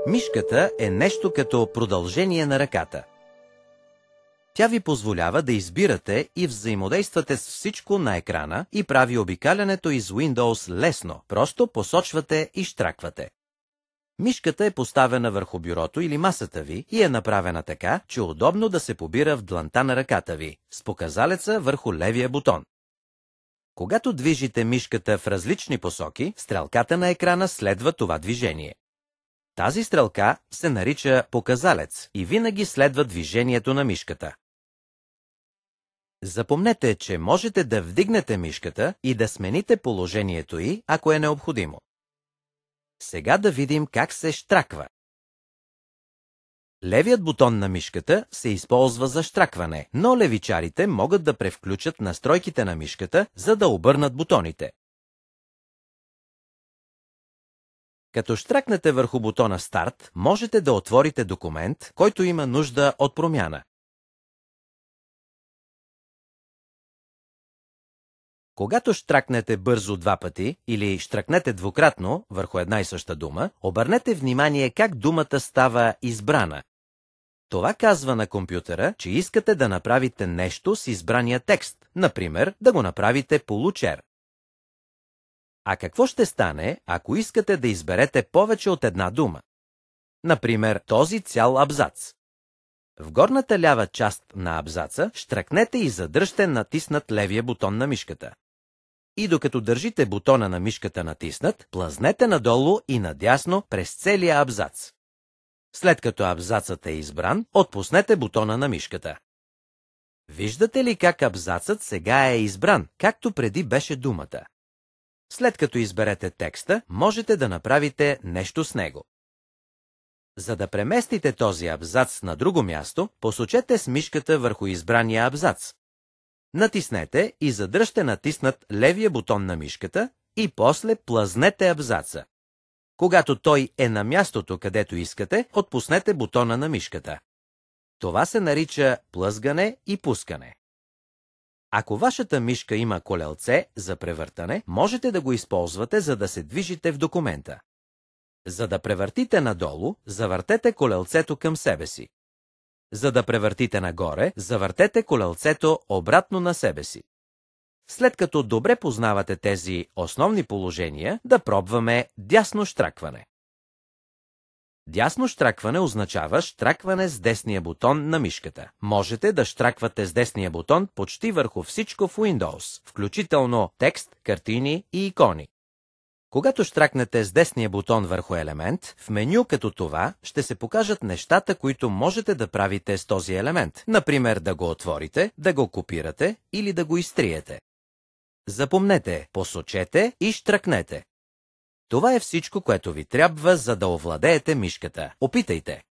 Мишката е нещо като продължение на ръката. Тя ви позволява да избирате и взаимодействате с всичко на екрана и прави обикалянето из Windows лесно, просто посочвате и щраквате. Мишката е поставена върху бюрото или масата ви и е направена така, че е удобно да се побира в дланта на ръката ви, с показалеца върху левия бутон. Когато движите мишката в различни посоки, стрелката на екрана следва това движение. Тази стрелка се нарича показалец и винаги следва движението на мишката. Запомнете, че можете да вдигнете мишката и да смените положението й, ако е необходимо. Сега да видим как се щраква. Левият бутон на мишката се използва за щракване, но левичарите могат да превключат настройките на мишката, за да обърнат бутоните. Като щракнете върху бутона Старт, можете да отворите документ, който има нужда от промяна. Когато щракнете бързо два пъти или щракнете двукратно върху една и съща дума, обърнете внимание как думата става избрана. Това казва на компютъра, че искате да направите нещо с избрания текст, например, да го направите получер. А какво ще стане, ако искате да изберете повече от една дума? Например, този цял абзац. В горната лява част на абзаца щракнете и задръжте натиснат левия бутон на мишката. И докато държите бутона на мишката натиснат, плъзнете надолу и надясно през целия абзац. След като абзацът е избран, отпуснете бутона на мишката. Виждате ли как абзацът сега е избран, както преди беше думата? След като изберете текста, можете да направите нещо с него. За да преместите този абзац на друго място, посочете с мишката върху избрания абзац. Натиснете и задръжте натиснат левия бутон на мишката и после плъзнете абзаца. Когато той е на мястото, където искате, отпуснете бутона на мишката. Това се нарича плъзгане и пускане. Ако вашата мишка има колелце за превъртане, можете да го използвате, за да се движите в документа. За да превъртите надолу, завъртете колелцето към себе си. За да превъртите нагоре, завъртете колелцето обратно на себе си. След като добре познавате тези основни положения, да пробваме дясно щракване. Дясно щракване означава щракване с десния бутон на мишката. Можете да щраквате с десния бутон почти върху всичко в Windows, включително текст, картини и икони. Когато щракнете с десния бутон върху елемент, в меню като това ще се покажат нещата, които можете да правите с този елемент. Например, да го отворите, да го копирате или да го изтриете. Запомнете, посочете и щракнете. Това е всичко, което ви трябва, за да овладеете мишката. Опитайте!